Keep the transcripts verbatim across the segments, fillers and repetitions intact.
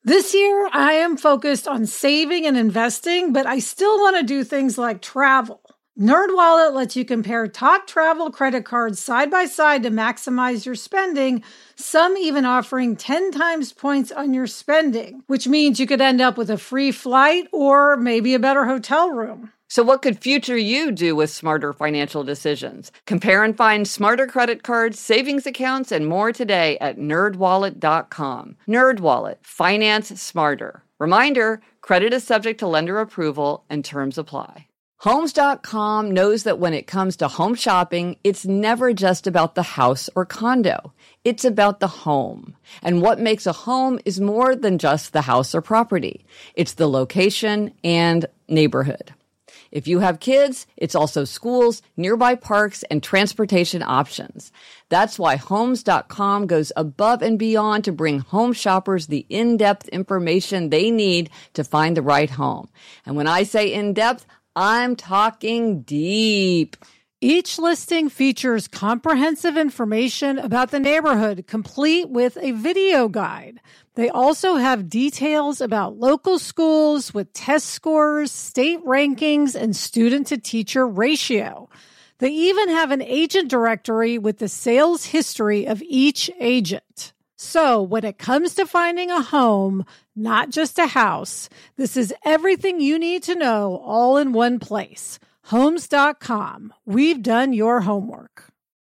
This year, I am focused on saving and investing, but I still want to do things like travel. NerdWallet lets you compare top travel credit cards side by side to maximize your spending, some even offering ten times points on your spending, which means you could end up with a free flight or maybe a better hotel room. So what could future you do with smarter financial decisions? Compare and find smarter credit cards, savings accounts, and more today at nerd wallet dot com. NerdWallet, finance smarter. Reminder, credit is subject to lender approval and terms apply. Homes dot com knows that when it comes to home shopping, it's never just about the house or condo. It's about the home. And what makes a home is more than just the house or property. It's the location and neighborhood. If you have kids, it's also schools, nearby parks, and transportation options. That's why Homes dot com goes above and beyond to bring home shoppers the in-depth information they need to find the right home. And when I say in-depth, I'm talking deep. Each listing features comprehensive information about the neighborhood, complete with a video guide. They also have details about local schools with test scores, state rankings, and student-to-teacher ratio. They even have an agent directory with the sales history of each agent. So when it comes to finding a home, not just a house, this is everything you need to know all in one place. Homes dot com. We've done your homework.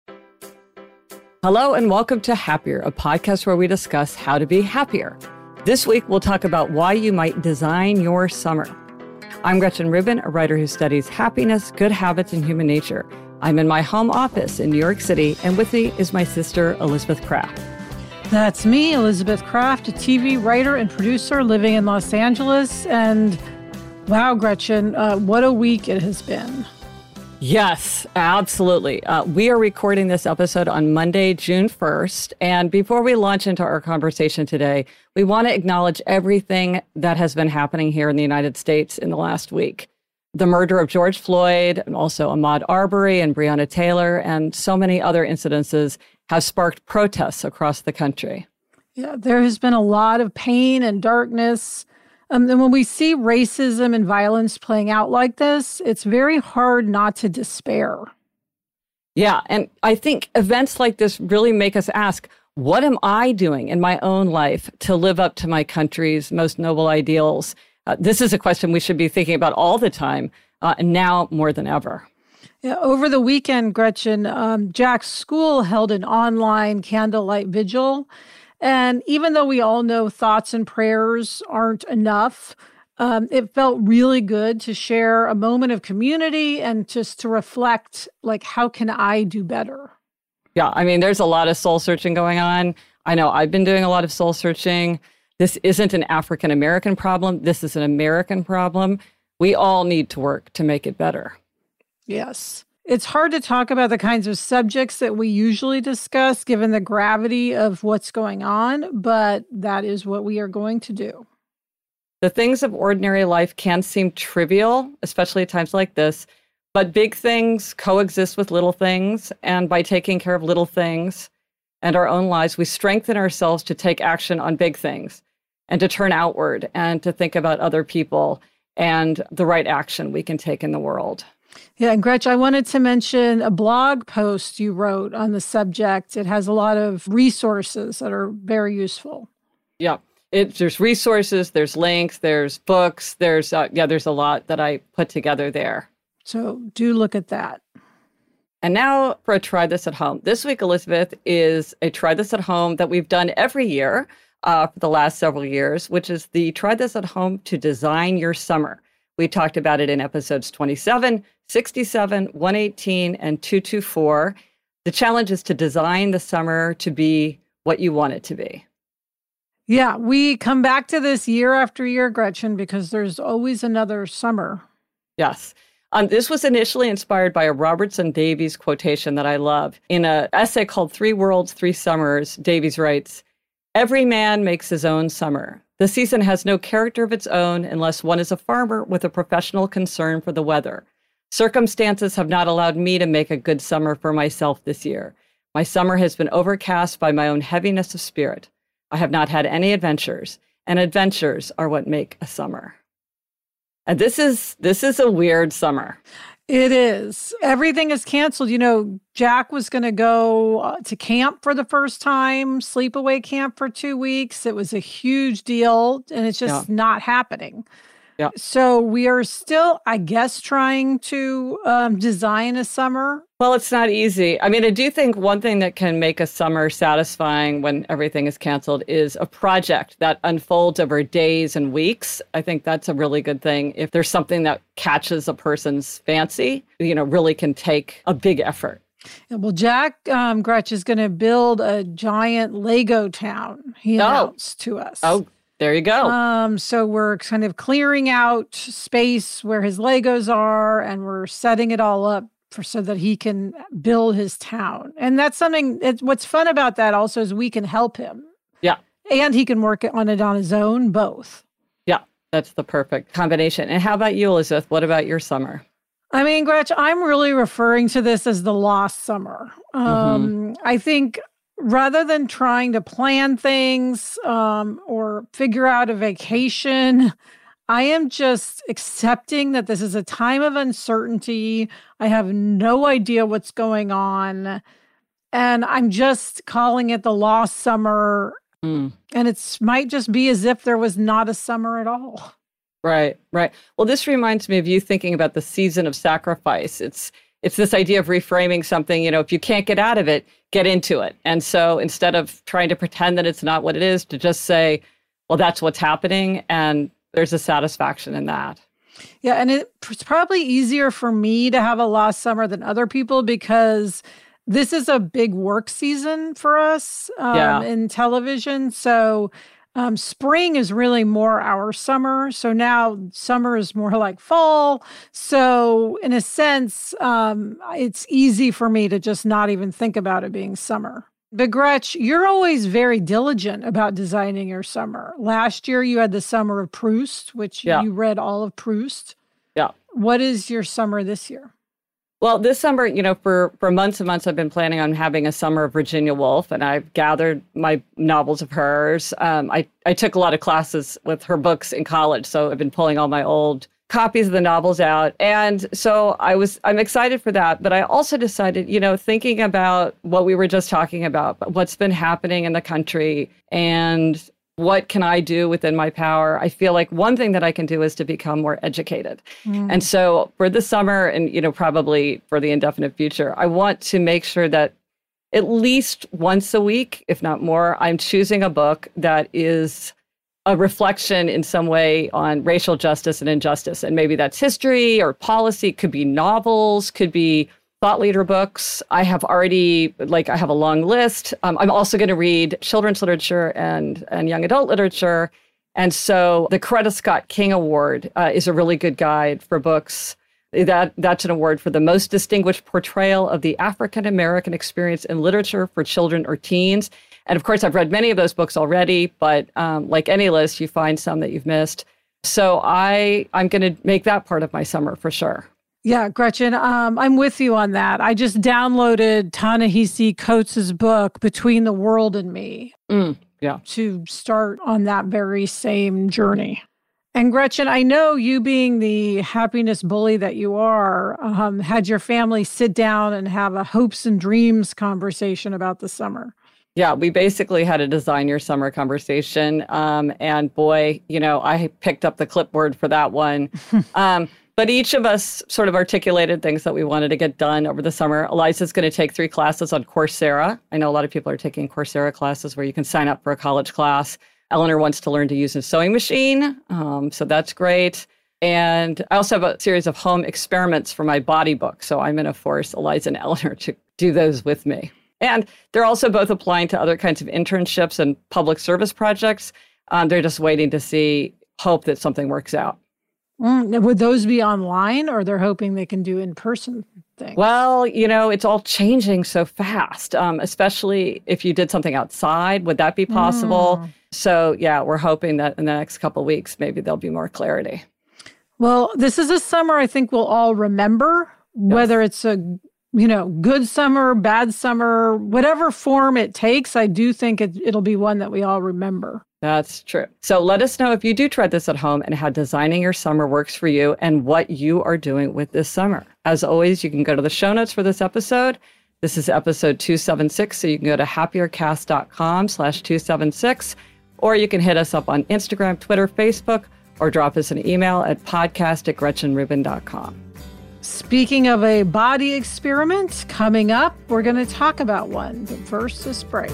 Hello and welcome to Happier, a podcast where we discuss how to be happier. This week, we'll talk about why you might design your summer. I'm Gretchen Rubin, a writer who studies happiness, good habits, and human nature. I'm in my home office in New York City, and with me is my sister, Elizabeth Craft. That's me, Elizabeth Craft, a T V writer and producer living in Los Angeles. And wow, Gretchen, uh, what a week it has been. Yes, absolutely. Uh, we are recording this episode on Monday, June first. And before we launch into our conversation today, we want to acknowledge everything that has been happening here in the United States in the last week. The murder of George Floyd, and also Ahmaud Arbery and Breonna Taylor, and so many other incidences have sparked protests across the country. Yeah, there has been a lot of pain and darkness. Um, and when we see racism and violence playing out like this, it's very hard not to despair. Yeah, and I think events like this really make us ask, what am I doing in my own life to live up to my country's most noble ideals? Uh, this is a question we should be thinking about all the time, uh, and now more than ever. Yeah, over the weekend, Gretchen, um, Jack's school held an online candlelight vigil. And even though we all know thoughts and prayers aren't enough, um, it felt really good to share a moment of community and just to reflect, like, how can I do better? Yeah, I mean, there's a lot of soul searching going on. I know I've been doing a lot of soul searching. This isn't an African-American problem. This is an American problem. We all need to work to make it better. Yes. It's hard to talk about the kinds of subjects that we usually discuss, given the gravity of what's going on, but that is what we are going to do. The things of ordinary life can seem trivial, especially at times like this, but big things coexist with little things, and by taking care of little things and our own lives, we strengthen ourselves to take action on big things and to turn outward and to think about other people and the right action we can take in the world. Yeah, and Gretch, I wanted to mention a blog post you wrote on the subject. It has a lot of resources that are very useful. Yeah, it, there's resources, there's links, there's books, there's, uh, yeah, there's a lot that I put together there. So do look at that. And now for a Try This at Home. This week, Elizabeth, is a Try This at Home that we've done every year uh, for the last several years, which is the Try This at Home to Design Your Summer. We talked about it in episodes twenty-seven, sixty-seven, one eighteen, and two twenty-four. The challenge is to design the summer to be what you want it to be. Yeah, we come back to this year after year, Gretchen, because there's always another summer. Yes. Um, this was initially inspired by a Robertson Davies quotation that I love. In an essay called Three Worlds, Three Summers, Davies writes, "Every man makes his own summer. The season has no character of its own unless one is a farmer with a professional concern for the weather. Circumstances have not allowed me to make a good summer for myself this year. My summer has been overcast by my own heaviness of spirit. I have not had any adventures. and adventures are what make a summer. And this is this is a weird summer. It is. Everything is canceled. You know, Jack was going to go uh, to camp for the first time, sleepaway camp for two weeks. It was a huge deal, and it's just yeah. not happening. Yeah. So we are still, I guess, trying to um, design a summer. Well, it's not easy. I mean, I do think one thing that can make a summer satisfying when everything is canceled is a project that unfolds over days and weeks. I think that's a really good thing. If there's something that catches a person's fancy, you know, really can take a big effort. Yeah, well, Jack um, Gretsch is going to build a giant Lego town, he announced oh. to us. Oh, there you go. Um, so we're kind of clearing out space where his Legos are, and we're setting it all up for so that he can build his town. And that's something, it, what's fun about that also is we can help him. Yeah. And he can work on it on his own, both. Yeah, that's the perfect combination. And how about you, Elizabeth? What about your summer? I mean, Gretch, I'm really referring to this as the lost summer. Um, mm-hmm. I think rather than trying to plan things um, or figure out a vacation, I am just accepting that this is a time of uncertainty. I have no idea what's going on. And I'm just calling it the lost summer. Mm. And it might just be as if there was not a summer at all. Right, right. Well, this reminds me of you thinking about the season of sacrifice. It's It's this idea of reframing something, you know, if you can't get out of it, get into it. And so instead of trying to pretend that it's not what it is, to just say, well, that's what's happening. And there's a satisfaction in that. Yeah. And it's probably easier for me to have a lost summer than other people because this is a big work season for us um, yeah. in television. So Um, spring is really more our summer. So now summer is more like fall. So in a sense, um, it's easy for me to just not even think about it being summer. But Gretch, you're always very diligent about designing your summer. Last year, you had the Summer of Proust, which yeah. you read all of Proust. Yeah. What is your summer this year? Well, this summer, you know, for, for months and months, I've been planning on having a summer of Virginia Woolf, and I've gathered my novels of hers. Um, I, I took a lot of classes with her books in college, so I've been pulling all my old copies of the novels out. And so I was, I'm excited for that. But I also decided, you know, thinking about what we were just talking about, what's been happening in the country and what can I do within my power? I feel like one thing that I can do is to become more educated. Mm. And so for the summer and, you know, probably for the indefinite future, I want to make sure that at least once a week, if not more, I'm choosing a book that is a reflection in some way on racial justice and injustice. And maybe that's history or policy, could be novels, could be thought leader books. I have already, like, I have a long list. Um, I'm also going to read children's literature and, and young adult literature. And so the Coretta Scott King Award uh, is a really good guide for books. That That's an award for the most distinguished portrayal of the African-American experience in literature for children or teens. And of course, I've read many of those books already, but um, like any list, you find some that you've missed. So I, I'm going to make that part of my summer for sure. Yeah, Gretchen, um, I'm with you on that. I just downloaded Ta-Nehisi Coates' book, Between the World and Me, mm, yeah. to start on that very same journey. And Gretchen, I know you being the happiness bully that you are, um, had your family sit down and have a hopes and dreams conversation about the summer. Yeah, we basically had a design your summer conversation. Um, and boy, you know, I picked up the clipboard for that one. um, But each of us sort of articulated things that we wanted to get done over the summer. Eliza's going to take three classes on Coursera. I know a lot of people are taking Coursera classes where you can sign up for a college class. Eleanor wants to learn to use a sewing machine, um, so that's great. And I also have a series of home experiments for my body book. So I'm going to force Eliza and Eleanor to do those with me. And they're also both applying to other kinds of internships and public service projects. Um, they're just waiting to see, hope that something works out. Mm, would those be online, or they're hoping they can do in-person things? Well, you know, it's all changing so fast, um, especially if you did something outside. Would that be possible? Mm. So, yeah, we're hoping that in the next couple of weeks, maybe there'll be more clarity. Well, this is a summer I think we'll all remember, yes. Whether it's a, you know, good summer, bad summer, whatever form it takes, I do think it, it'll be one that we all remember. That's true. So let us know if you do try this at home and how designing your summer works for you and what you are doing with this summer. As always, you can go to the show notes for this episode. This is episode two seventy-six, so you can go to happiercast.com slash 276, or you can hit us up on Instagram, Twitter, Facebook, or drop us an email at podcast at gretchenrubin dot com. Speaking of a body experiment, coming up, we're going to talk about one. But first, this break.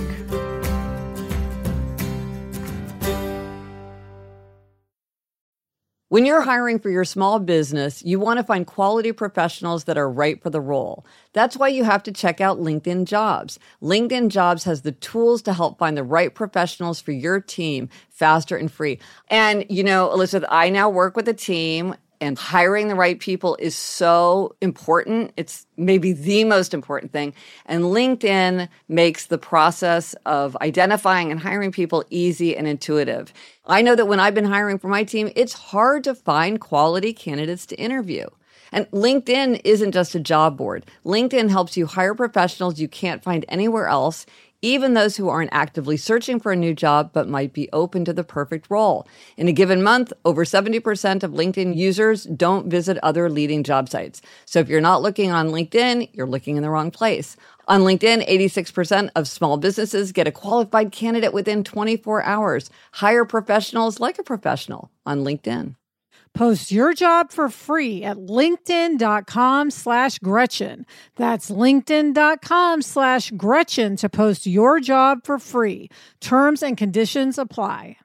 When you're hiring for your small business, you want to find quality professionals that are right for the role. That's why you have to check out LinkedIn Jobs. LinkedIn Jobs has the tools to help find the right professionals for your team faster and free. And, you know, Elizabeth, I now work with a team, and hiring the right people is so important. It's maybe the most important thing. And LinkedIn makes the process of identifying and hiring people easy and intuitive. I know that when I've been hiring for my team, it's hard to find quality candidates to interview. And LinkedIn isn't just a job board. LinkedIn helps you hire professionals you can't find anywhere else, even those who aren't actively searching for a new job but might be open to the perfect role. In a given month, over seventy percent of LinkedIn users don't visit other leading job sites. So if you're not looking on LinkedIn, you're looking in the wrong place. On LinkedIn, eighty-six percent of small businesses get a qualified candidate within twenty-four hours. Hire professionals like a professional on LinkedIn. Post your job for free at linkedin.com slash Gretchen. That's linkedin.com slash Gretchen to post your job for free. Terms and conditions apply.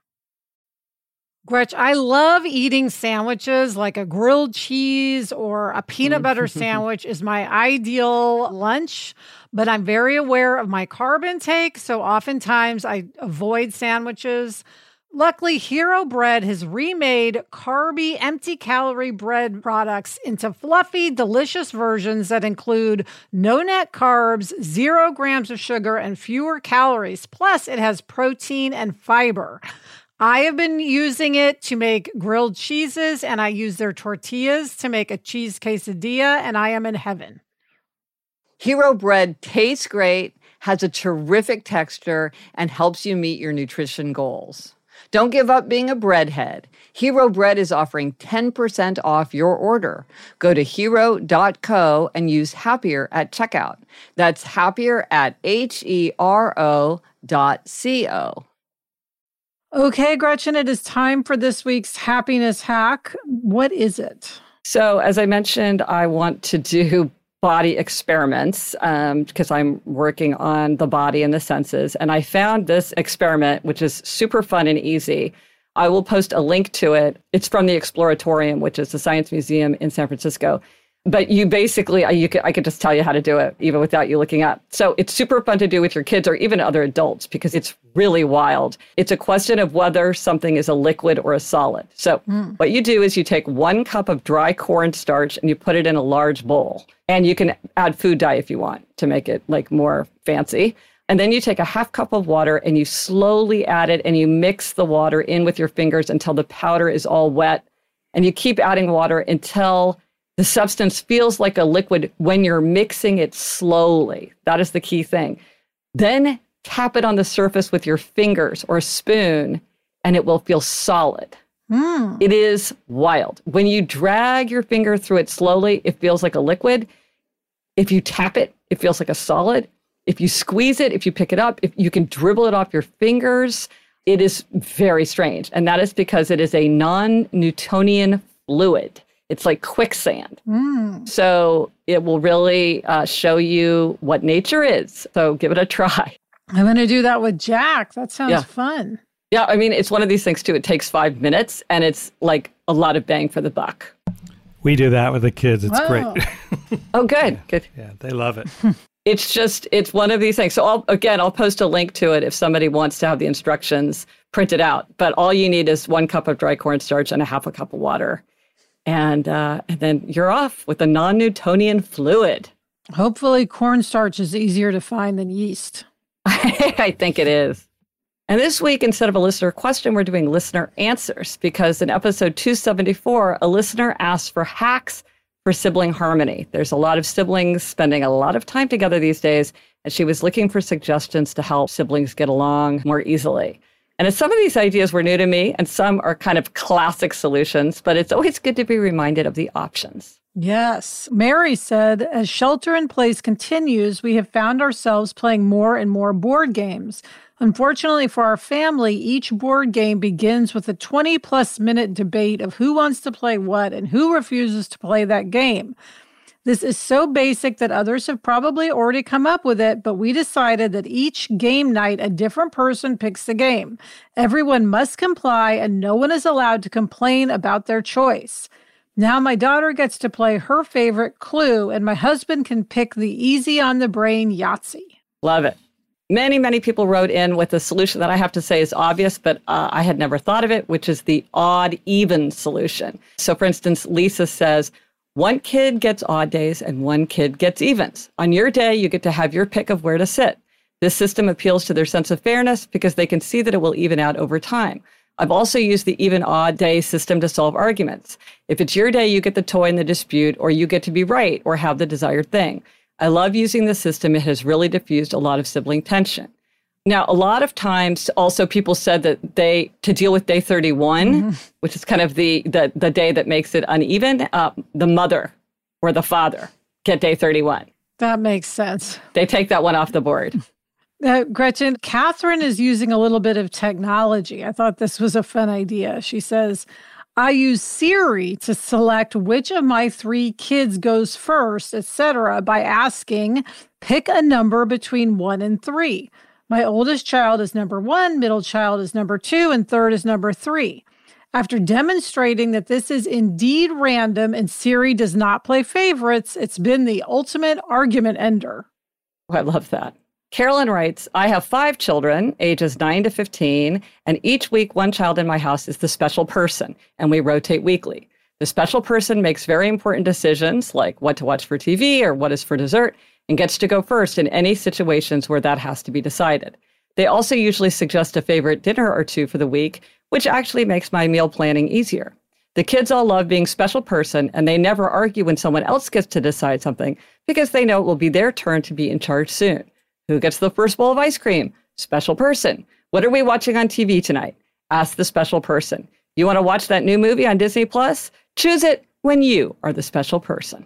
Gretch, I love eating sandwiches, like a grilled cheese or a peanut butter sandwich is my ideal lunch, but I'm very aware of my carb intake, so oftentimes I avoid sandwiches. Luckily, Hero Bread has remade carby, empty-calorie bread products into fluffy, delicious versions that include no net carbs, zero grams of sugar, and fewer calories. Plus, it has protein and fiber. I have been using it to make grilled cheeses, and I use their tortillas to make a cheese quesadilla, and I am in heaven. Hero Bread tastes great, has a terrific texture, and helps you meet your nutrition goals. Don't give up being a breadhead. Hero Bread is offering ten percent off your order. Go to hero dot co and use Happier at checkout. That's Happier at H E R O dot C O. Okay, Gretchen, it is time for this week's happiness hack. What is it? So, as I mentioned, I want to do body experiments um, because I'm working on the body and the senses. And I found this experiment, which is super fun and easy. I will post a link to it. It's from the Exploratorium, which is the Science Museum in San Francisco. But you basically, you could, I could just tell you how to do it, even without you looking up. So it's super fun to do with your kids or even other adults because it's really wild. It's a question of whether something is a liquid or a solid. So mm. what you do is you take one cup of dry cornstarch and you put it in a large bowl. And you can add food dye if you want to make it like more fancy. And then you take a half cup of water and you slowly add it and you mix the water in with your fingers until the powder is all wet. And you keep adding water until the substance feels like a liquid when you're mixing it slowly. That is the key thing. Then tap it on the surface with your fingers or a spoon, and it will feel solid. Mm. It is wild. When you drag your finger through it slowly, it feels like a liquid. If you tap it, it feels like a solid. If you squeeze it, if you pick it up, if you can dribble it off your fingers, it is very strange. And that is because it is a non-Newtonian fluid. It's like quicksand. Mm. So it will really uh, show you what nature is. So give it a try. I'm going to do that with Jack. That sounds yeah. fun. Yeah, I mean, it's one of these things, too. It takes five minutes, and it's like a lot of bang for the buck. We do that with the kids. It's Whoa. great. Oh, good. Good. Yeah, they love it. It's just, it's one of these things. So I'll, again, I'll post a link to it if somebody wants to have the instructions printed out. But all you need is one cup of dry cornstarch and a half a cup of water. And, uh, and then you're off with a non-Newtonian fluid. Hopefully cornstarch is easier to find than yeast. I think it is. And this week, instead of a listener question, we're doing listener answers because in episode two seventy-four, a listener asked for hacks for sibling harmony. There's a lot of siblings spending a lot of time together these days, and she was looking for suggestions to help siblings get along more easily. And some of these ideas were new to me, and some are kind of classic solutions, but it's always good to be reminded of the options. Yes. Mary said, as shelter in place continues, we have found ourselves playing more and more board games. Unfortunately for our family, each board game begins with a twenty plus minute debate of who wants to play what and who refuses to play that game. This is so basic that others have probably already come up with it, but we decided that each game night, a different person picks the game. Everyone must comply, and no one is allowed to complain about their choice. Now my daughter gets to play her favorite Clue, and my husband can pick the easy on the brain Yahtzee. Love it. Many, many people wrote in with a solution that I have to say is obvious, but uh, I had never thought of it, which is the odd-even solution. So, for instance, Lisa says, one kid gets odd days and one kid gets evens. On your day, you get to have your pick of where to sit. This system appeals to their sense of fairness because they can see that it will even out over time. I've also used the even-odd day system to solve arguments. If it's your day, you get the toy in the dispute, or you get to be right or have the desired thing. I love using the system. It has really diffused a lot of sibling tension. Now, a lot of times also people said that they, to deal with day thirty-one, mm-hmm. which is kind of the, the, the day that makes it uneven, uh, the mother or the father get day thirty-one. That makes sense. They take that one off the board. Uh, Gretchen, Catherine is using a little bit of technology. I thought this was a fun idea. She says, I use Siri to select which of my three kids goes first, et cetera, by asking, pick a number between one and three. My oldest child is number one, middle child is number two, and third is number three. After demonstrating that this is indeed random and Siri does not play favorites, it's been the ultimate argument ender. Oh, I love that. Carolyn writes, I have five children, ages nine to fifteen, and each week one child in my house is the special person, and we rotate weekly. The special person makes very important decisions, like what to watch for T V or what is for dessert, and gets to go first in any situations where that has to be decided. They also usually suggest a favorite dinner or two for the week, which actually makes my meal planning easier. The kids all love being special person, and they never argue when someone else gets to decide something because they know it will be their turn to be in charge soon. Who gets the first bowl of ice cream? Special person. What are we watching on T V tonight? Ask the special person. You want to watch that new movie on Disney Plus? Choose it when you are the special person.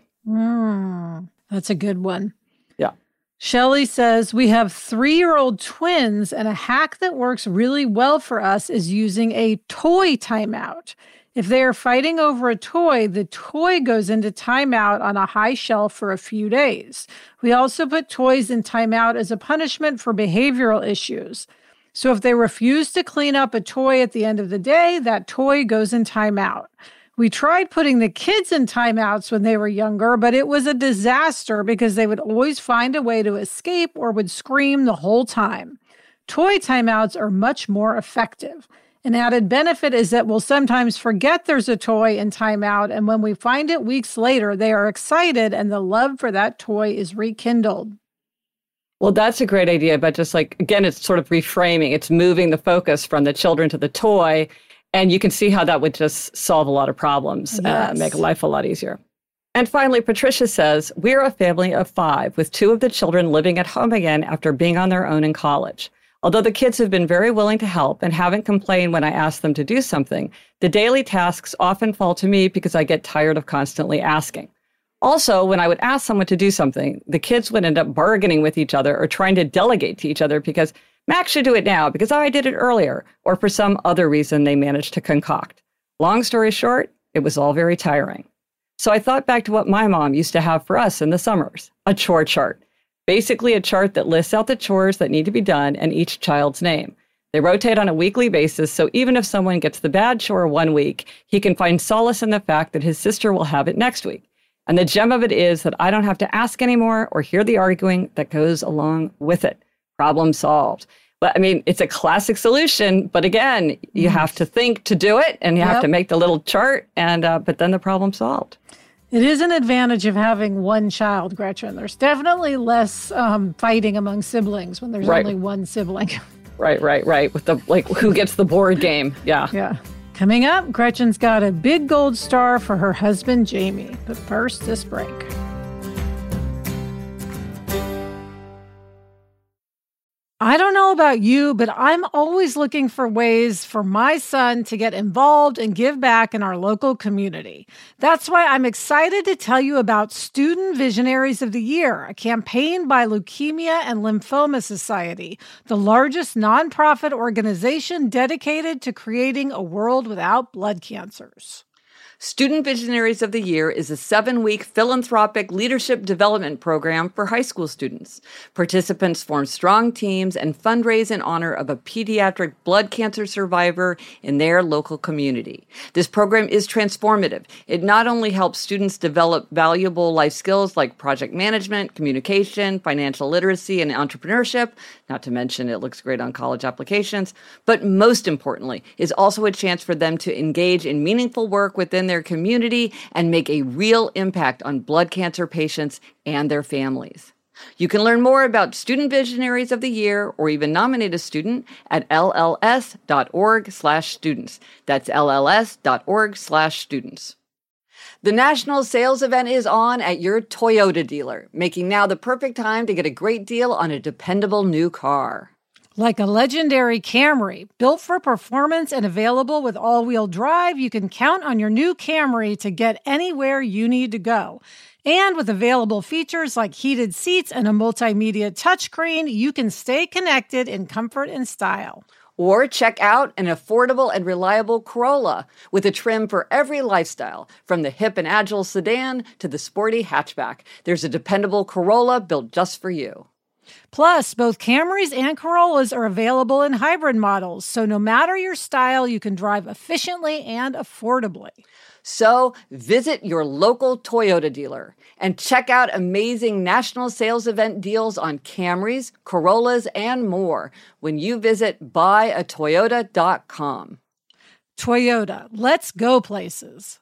Mm, that's a good one. Yeah. Shelley says, we have three-year-old twins, and a hack that works really well for us is using a toy timeout. If they are fighting over a toy, the toy goes into timeout on a high shelf for a few days. We also put toys in timeout as a punishment for behavioral issues. So if they refuse to clean up a toy at the end of the day, that toy goes in timeout. We tried putting the kids in timeouts when they were younger, but it was a disaster because they would always find a way to escape or would scream the whole time. Toy timeouts are much more effective. An added benefit is that we'll sometimes forget there's a toy in timeout, and when we find it weeks later, they are excited and the love for that toy is rekindled. Well, that's a great idea, but just like, again, it's sort of reframing. It's moving the focus from the children to the toy, and you can see how that would just solve a lot of problems, yes. uh, make life a lot easier. And finally, Patricia says, we're a family of five, with two of the children living at home again after being on their own in college. Although the kids have been very willing to help and haven't complained when I ask them to do something, the daily tasks often fall to me because I get tired of constantly asking. Also, when I would ask someone to do something, the kids would end up bargaining with each other or trying to delegate to each other because Max should do it now because oh, I did it earlier, or for some other reason they managed to concoct. Long story short, it was all very tiring. So I thought back to what my mom used to have for us in the summers, a chore chart. Basically a chart that lists out the chores that need to be done and each child's name. They rotate on a weekly basis, so even if someone gets the bad chore one week, he can find solace in the fact that his sister will have it next week. And the gem of it is that I don't have to ask anymore or hear the arguing that goes along with it. Problem solved. But I mean, it's a classic solution, but again, you have to think to do it, and you yep. have to make the little chart, and uh, but then the problem's solved. It is an advantage of having one child, Gretchen. There's definitely less um, fighting among siblings when there's right. only one sibling. Right, right, right. With the, like, who gets the board game. Yeah. Yeah. Coming up, Gretchen's got a big gold star for her husband, Jamie. But first, this break. I don't know about you, but I'm always looking for ways for my son to get involved and give back in our local community. That's why I'm excited to tell you about Student Visionaries of the Year, a campaign by Leukemia and Lymphoma Society, the largest nonprofit organization dedicated to creating a world without blood cancers. Student Visionaries of the Year is a seven-week philanthropic leadership development program for high school students. Participants form strong teams and fundraise in honor of a pediatric blood cancer survivor in their local community. This program is transformative. It not only helps students develop valuable life skills like project management, communication, financial literacy, and entrepreneurship, not to mention it looks great on college applications, but most importantly, is also a chance for them to engage in meaningful work within their community and make a real impact on blood cancer patients and their families. You can learn more about Student Visionaries of the Year or even nominate a student at L L S dot org slash students. That's L L S dot org slash students. The national sales event is on at your Toyota dealer, making now the perfect time to get a great deal on a dependable new car. Like a legendary Camry, built for performance and available with all-wheel drive, you can count on your new Camry to get anywhere you need to go. And with available features like heated seats and a multimedia touchscreen, you can stay connected in comfort and style. Or check out an affordable and reliable Corolla with a trim for every lifestyle, from the hip and agile sedan to the sporty hatchback. There's a dependable Corolla built just for you. Plus, both Camrys and Corollas are available in hybrid models, so no matter your style, you can drive efficiently and affordably. So visit your local Toyota dealer and check out amazing national sales event deals on Camrys, Corollas, and more when you visit buy a toyota dot com. Toyota, let's go places.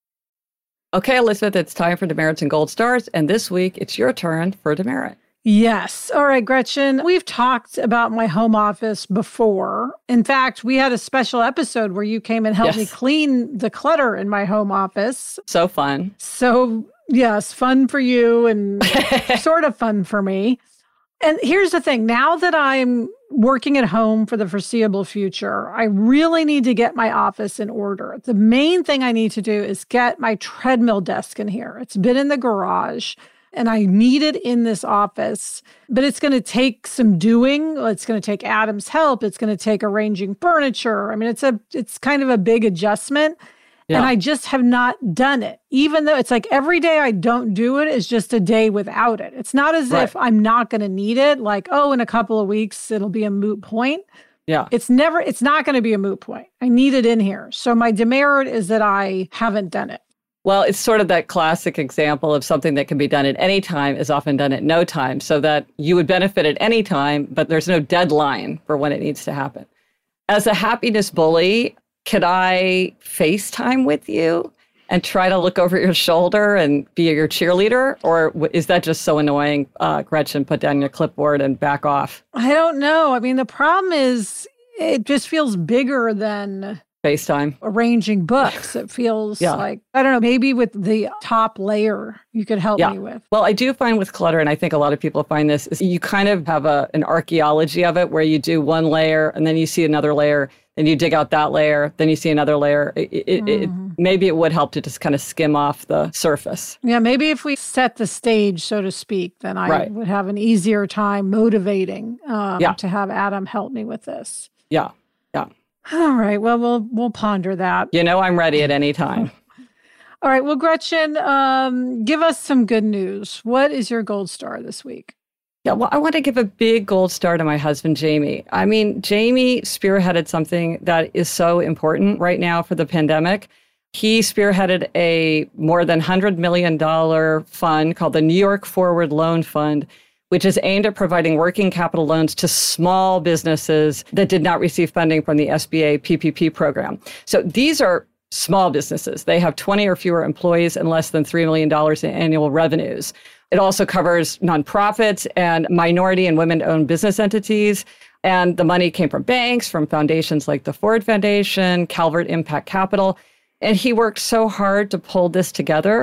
Okay, Elizabeth, it's time for Demerits and Gold Stars, and this week it's your turn for Demerit. Yes. All right, Gretchen, we've talked about my home office before. In fact, we had a special episode where you came and helped yes. me clean the clutter in my home office. So fun. So, yes, fun for you and sort of fun for me. And here's the thing. Now that I'm working at home for the foreseeable future, I really need to get my office in order. The main thing I need to do is get my treadmill desk in here. It's been in the garage, and I need it in this office, but it's going to take some doing. It's going to take Adam's help. It's going to take arranging furniture. I mean, it's a it's kind of a big adjustment, yeah. and I just have not done it. Even though it's like every day I don't do it is just a day without it. It's not as right. if I'm not going to need it. Like, oh, in a couple of weeks it'll be a moot point. Yeah, it's never. It's not going to be a moot point. I need it in here. So my demerit is that I haven't done it. Well, it's sort of that classic example of something that can be done at any time is often done at no time, so that you would benefit at any time, but there's no deadline for when it needs to happen. As a happiness bully, could I FaceTime with you and try to look over your shoulder and be your cheerleader? Or is that just so annoying, uh, Gretchen, put down your clipboard and back off? I don't know. I mean, the problem is it just feels bigger than FaceTime. Arranging books. It feels yeah. like, I don't know, maybe with the top layer you could help yeah. me with. Well, I do find with clutter, and I think a lot of people find this, is you kind of have a an archaeology of it where you do one layer and then you see another layer, then you dig out that layer, then you see another layer. It, it, mm-hmm. it, maybe it would help to just kind of skim off the surface. Yeah, maybe if we set the stage, so to speak, then I right. would have an easier time motivating um, yeah. to have Adam help me with this. Yeah, yeah. All right. Well, we'll we'll ponder that. You know, I'm ready at any time. All right. Well, Gretchen, um, give us some good news. What is your gold star this week? Yeah, well, I want to give a big gold star to my husband, Jamie. I mean, Jamie spearheaded something that is so important right now for the pandemic. He spearheaded a more than one hundred million dollars fund called the New York Forward Loan Fund, which is aimed at providing working capital loans to small businesses that did not receive funding from the S B A P P P program. So these are small businesses. They have twenty or fewer employees and less than three million dollars in annual revenues. It also covers nonprofits and minority and women-owned business entities. And the money came from banks, from foundations like the Ford Foundation, Calvert Impact Capital. And he worked so hard to pull this together.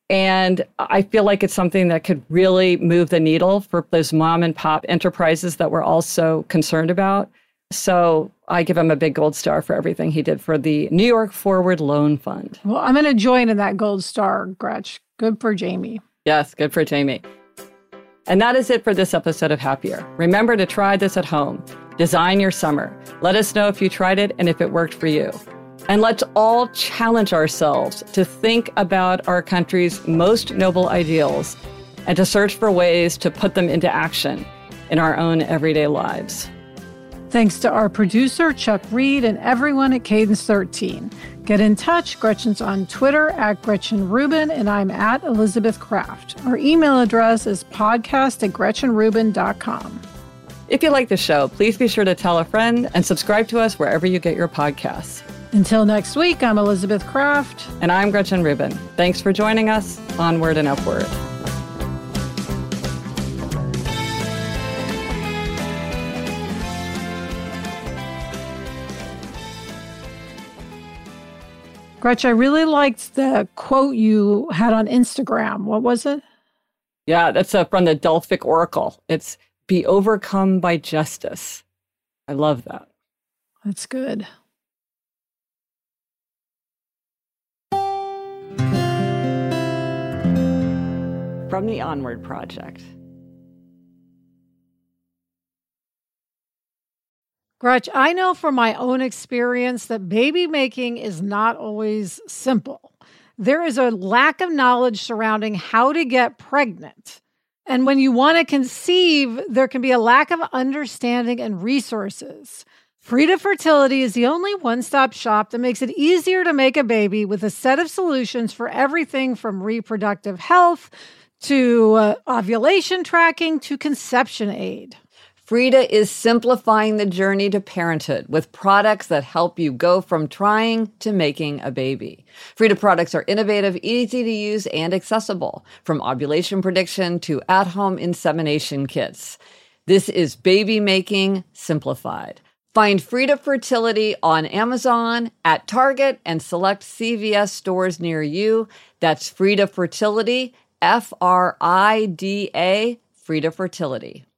And I feel like it's something that could really move the needle for those mom and pop enterprises that we're all so concerned about. So I give him a big gold star for everything he did for the New York Forward Loan Fund. Well, I'm going to join in that gold star, Gretch. Good for Jamie. Yes, good for Jamie. And that is it for this episode of Happier. Remember to try this at home. Design your summer. Let us know if you tried it and if it worked for you. And let's all challenge ourselves to think about our country's most noble ideals and to search for ways to put them into action in our own everyday lives. Thanks to our producer, Chuck Reed, and everyone at Cadence thirteen. Get in touch. Gretchen's on Twitter at Gretchen Rubin, and I'm at Elizabeth Kraft. Our email address is podcast at gretchen rubin dot com. If you like the show, please be sure to tell a friend and subscribe to us wherever you get your podcasts. Until next week, I'm Elizabeth Kraft. And I'm Gretchen Rubin. Thanks for joining us. Onward and upward. Gretch, I really liked the quote you had on Instagram. What was it? Yeah, that's uh, from the Delphic Oracle. It's be overcome by justice. I love that. That's good. From the Onward Project. Gretch, I know from my own experience that baby making is not always simple. There is a lack of knowledge surrounding how to get pregnant. And when you want to conceive, there can be a lack of understanding and resources. Frida Fertility is the only one-stop shop that makes it easier to make a baby with a set of solutions for everything from reproductive health to uh, ovulation tracking to conception aid. Frida is simplifying the journey to parenthood with products that help you go from trying to making a baby. Frida products are innovative, easy to use, and accessible, from ovulation prediction to at-home insemination kits. This is baby making simplified. Find Frida Fertility on Amazon, at Target, and select C V S stores near you. That's Frida Fertility, F R I D A, Frida Fertility.